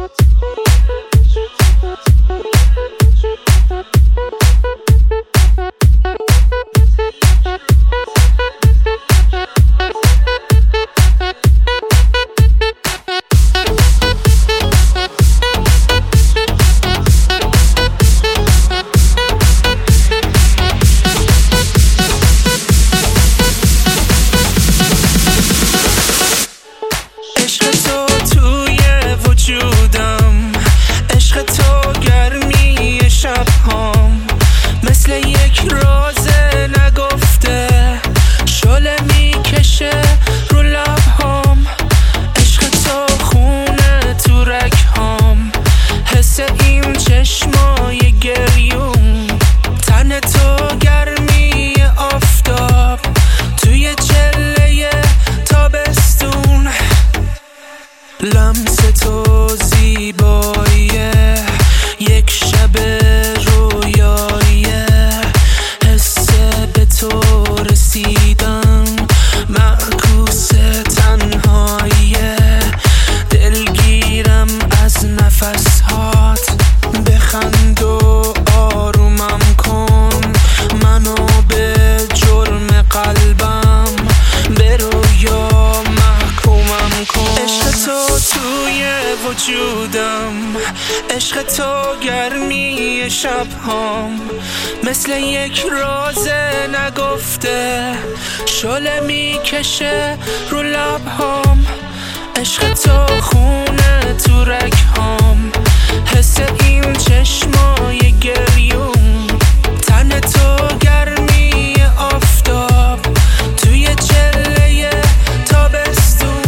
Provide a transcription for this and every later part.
لمس تو زیباییه، یک شب رویاییه، حس به تو رسیدن معکوس تنهاییه، دلگیرم از نفسهات، بخند و آرومم کن، منو به جرم قلبم به رویا محکومم کن. عشق تو توی وجودم، عشق تو گرمی شبهام، مثل یک راز نگفته شعله میکشه رو لبهام. عشق تو خونه تو رگهام، حس این چشمای گریون، تن تو گرمی آفتاب توی چله تابستون.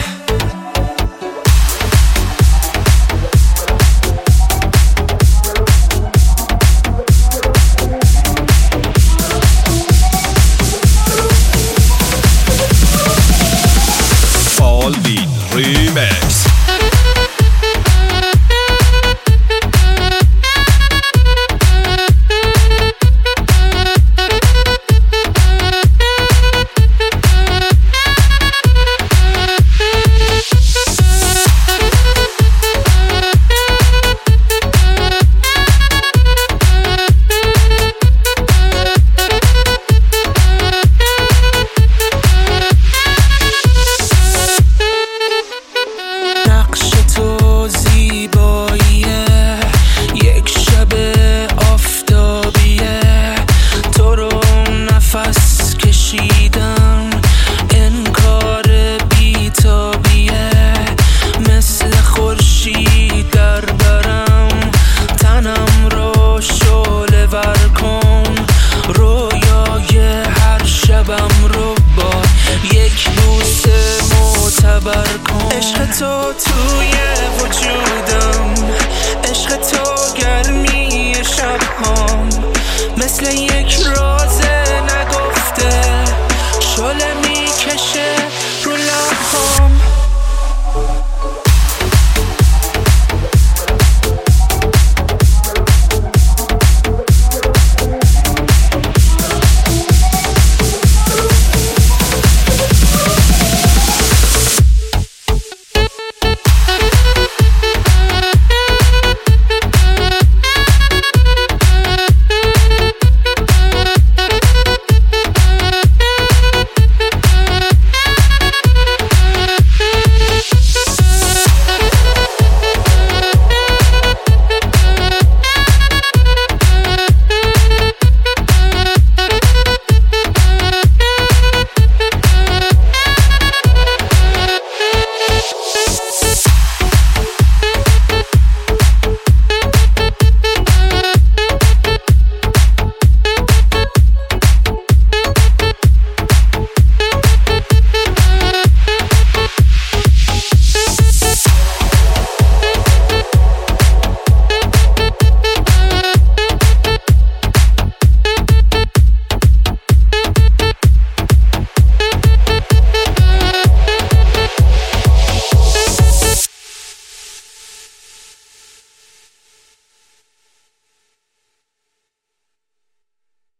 Alvin Remix. عشق تو توی وجودم، عشق تو گرمی شبهام، مثل یک راز نگفته شعله میکشه رو لبهام.